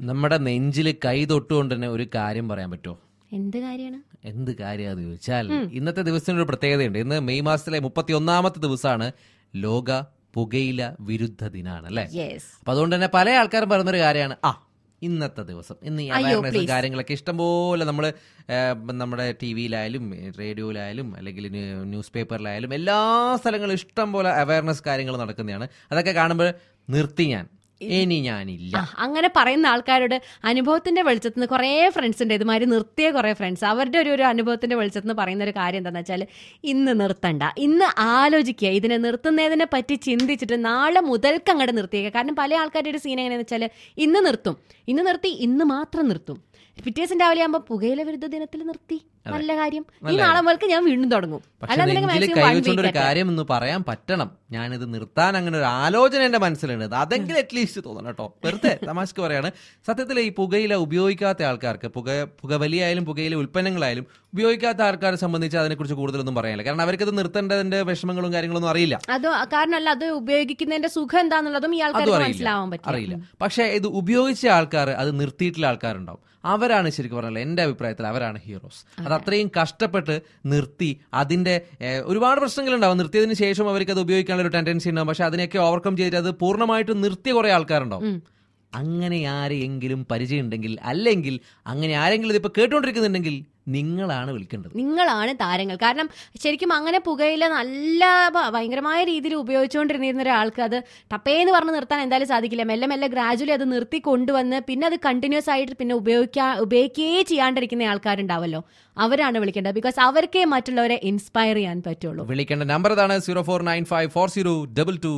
നമ്മുടെ നെഞ്ചിൽ കൈ തൊട്ടുകൊണ്ട് തന്നെ ഒരു കാര്യം പറയാൻ പറ്റുമോ? എന്ത് കാര്യമാണ്? എന്ത് കാര്യമാണെന്ന് ചോദിച്ചാൽ ഇന്നത്തെ ദിവസത്തിന് ഒരു പ്രത്യേകതയുണ്ട്. ഇന്ന് മെയ് മാസത്തിലെ 31ാമത്തെ ദിവസമാണ് ലോക പുകയില വിരുദ്ധ ദിനാണ് അല്ലെ. അപ്പൊ അതുകൊണ്ട് തന്നെ പല ആൾക്കാരും പറയുന്നൊരു കാര്യമാണ് ഇന്നത്തെ ദിവസം ഇന്ന് ഈ അവയർനെസ് കാര്യങ്ങളൊക്കെ ഇഷ്ടംപോലെ നമ്മൾ നമ്മുടെ ടിവിയിലായാലും റേഡിയോയിലായാലും അല്ലെങ്കിൽ ന്യൂസ് പേപ്പറിലായാലും എല്ലാ സ്ഥലങ്ങളും ഇഷ്ടം പോലെ അവയർനെസ് കാര്യങ്ങൾ നടക്കുന്നതാണ്. അതൊക്കെ കാണുമ്പോൾ നിർത്തി ഇനി ഞാനില്ല അങ്ങനെ പറയുന്ന ആൾക്കാരുടെ അനുഭവത്തിന്റെ വെളിച്ചത്തിൽ നിന്ന് കുറേ ഫ്രണ്ട്സ് ഉണ്ട്, ഇതുമാതിരി നിർത്തിയ കുറേ ഫ്രണ്ട്സ്. അവരുടെ ഒരു അനുഭവത്തിന്റെ വെളിച്ചത്തിൽ നിന്ന് പറയുന്ന ഒരു കാര്യം എന്താണെന്ന് വെച്ചാൽ ഇന്ന് നിർത്തണ്ട, ഇന്ന് ആലോചിക്കുക, ഇതിനെ നിർത്തുന്നതിനെ പറ്റി ചിന്തിച്ചിട്ട് നാളെ മുതൽക്ക് അങ്ങോട്ട് നിർത്തിയേക്കുക. കാരണം പല ആൾക്കാരുടെ ഒരു സീൻ എങ്ങനെയാണെന്ന് വെച്ചാൽ ഇന്ന് നിർത്തി ഇന്ന് മാത്രം നിർത്തും, പിറ്റേസിന്റെ രാവിലെ ആകുമ്പോൾ പുകയില വിരുദ്ധ ദിനത്തിൽ നിർത്തി, നല്ല കാര്യം, ഈ നാളെ മുതൽക്ക് ഞാൻ വീണ്ടും തുടങ്ങും. കൈവച്ചോണ്ടൊരു കാര്യം ഒന്ന് പറയാൻ പറ്റണം, ഞാനിത് നിർത്താൻ അങ്ങനെ ഒരു ആലോചന എന്റെ മനസ്സിലുണ്ട്, അതെങ്കിലും അറ്റ്ലീസ്റ്റ് തോന്നണം കേട്ടോ. വെറുതെ തമാശക്ക് പറയാണ്. സത്യത്തിൽ ഈ പുകയില ഉപയോഗിക്കാത്ത ആൾക്കാർക്ക്, പുകവലിയായാലും പുകയില ഉൽപ്പന്നങ്ങളായാലും ഉപയോഗിക്കാത്ത ആൾക്കാരെ സംബന്ധിച്ച് അതിനെക്കുറിച്ച് കൂടുതലൊന്നും പറയാനില്ല. കാരണം അവർക്കത് നിർത്തേണ്ടതിന്റെ വിഷമങ്ങളും കാര്യങ്ങളൊന്നും അറിയില്ല. അത് കാരണമല്ല, അത് ഉപയോഗിക്കുന്നതിന്റെ സുഖം എന്താന്നുള്ളതും ഈ ആൾക്കാർക്ക് മനസ്സിലാവാൻ അറിയില്ല. പക്ഷെ ഇത് ഉപയോഗിച്ച ആൾക്കാർ, അത് നിർത്തിയിട്ടുള്ള ആൾക്കാരുണ്ടാവും, അവരാണ് ശരിക്കും പറഞ്ഞാൽ എൻ്റെ അഭിപ്രായത്തിൽ അവരാണ് ഹീറോസ്. അത് അത്രയും കഷ്ടപ്പെട്ട് നിർത്തി, അതിന്റെ ഒരുപാട് പ്രശ്നങ്ങളുണ്ടാവും, നിർത്തിയതിന് ശേഷം അവർക്ക് അത് ഉപയോഗിക്കാനുള്ള ഒരു ടെൻഡൻസി ഉണ്ടാവും. പക്ഷെ അതിനെയൊക്കെ ഓവർകം ചെയ്തിട്ട് അത് പൂർണ്ണമായിട്ട് നിർത്തിയ കുറെ ആൾക്കാരുണ്ടാവും. അങ്ങനെ ആരെയെങ്കിലും പരിചയം ഉണ്ടെങ്കിൽ, അല്ലെങ്കിൽ അങ്ങനെ ആരെങ്കിലും ഇതിപ്പോ കേട്ടുകൊണ്ടിരിക്കുന്നുണ്ടെങ്കിൽ നിങ്ങളാണ് വിളിക്കേണ്ടത്, നിങ്ങളാണ് താരങ്ങൾ. കാരണം ശരിക്കും അങ്ങനെ പുകയില നല്ല ഭയങ്കരമായ രീതിയിൽ ഉപയോഗിച്ചുകൊണ്ടിരുന്ന ഒരാൾക്ക് അത് ടപ്പേന്ന് പറഞ്ഞ് നിർത്താൻ എന്തായാലും സാധിക്കില്ല. മെല്ലെ മെല്ലെ ഗ്രാജുവലി അത് നിർത്തി കൊണ്ടുവന്ന് പിന്നെ അത് കണ്ടിന്യൂസ് ആയിട്ട് പിന്നെ ഉപയോഗിക്കുകയേ ചെയ്യാണ്ടിരിക്കുന്ന ആൾക്കാരുണ്ടാവല്ലോ, അവരാണ് വിളിക്കേണ്ടത്. ബിക്കോസ് അവർക്കേ മറ്റുള്ളവരെ ഇൻസ്പയർ ചെയ്യാൻ പറ്റുള്ളൂ. വിളിക്കേണ്ട നമ്പർ ഇതാണ്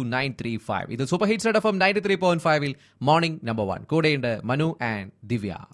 0495402295. ഇത് super hits FM 93.5 morning number 1. കൂടെയുണ്ട് മനു ആൻഡ് ദിവ്യ.